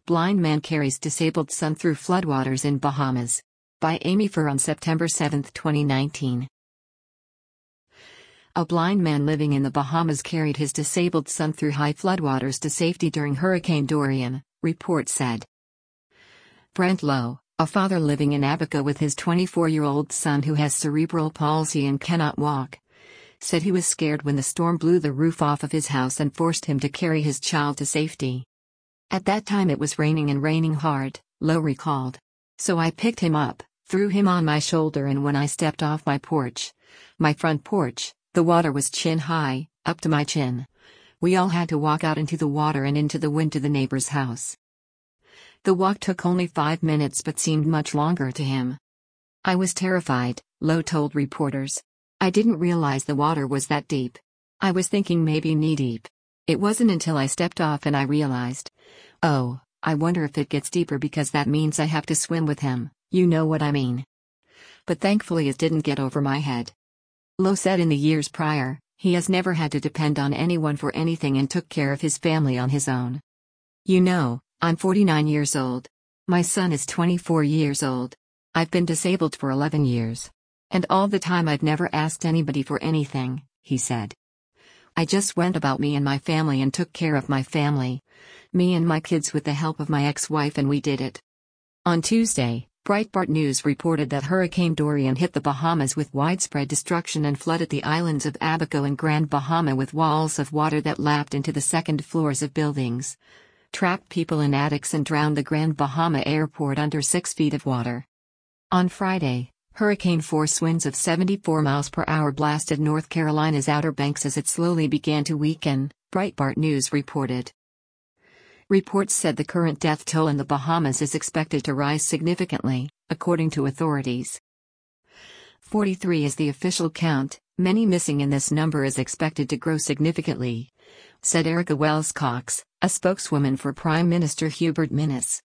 Blind man carries disabled son through floodwaters in Bahamas. By Amy Furr on September 7, 2019. A blind man living in the Bahamas carried his disabled son through high floodwaters to safety during Hurricane Dorian, report said. Brent Lowe, a father living in Abaco with his 24-year-old son who has cerebral palsy and cannot walk, said he was scared when the storm blew the roof off of his house and forced him to carry his child to safety. At that time it was raining and raining hard, Lowe recalled. So I picked him up, threw him on my shoulder, and when I stepped off my front porch, the water was chin high, up to my chin. We all had to walk out into the water and into the wind to the neighbor's house. The walk took only 5 minutes but seemed much longer to him. I was terrified, Lowe told reporters. I didn't realize the water was that deep. I was thinking maybe knee-deep. It wasn't until I stepped off and I realized, oh, I wonder if it gets deeper because that means I have to swim with him, you know what I mean. But thankfully it didn't get over my head. Lowe said in the years prior, he has never had to depend on anyone for anything and took care of his family on his own. You know, I'm 49 years old. My son is 24 years old. I've been disabled for 11 years. And all the time I've never asked anybody for anything, he said. I just went about me and my family and took care of my family. Me and my kids with the help of my ex-wife, and we did it. On Tuesday, Breitbart News reported that Hurricane Dorian hit the Bahamas with widespread destruction and flooded the islands of Abaco and Grand Bahama with walls of water that lapped into the second floors of buildings, trapped people in attics, and drowned the Grand Bahama airport under 6 feet of water. On Friday, hurricane force winds of 74 miles per hour blasted North Carolina's Outer Banks as it slowly began to weaken, Breitbart News reported. Reports said the current death toll in the Bahamas is expected to rise significantly, according to authorities. 43 is the official count. Many missing, and this number is expected to grow significantly, said Erica Wells Cox, a spokeswoman for Prime Minister Hubert Minnis.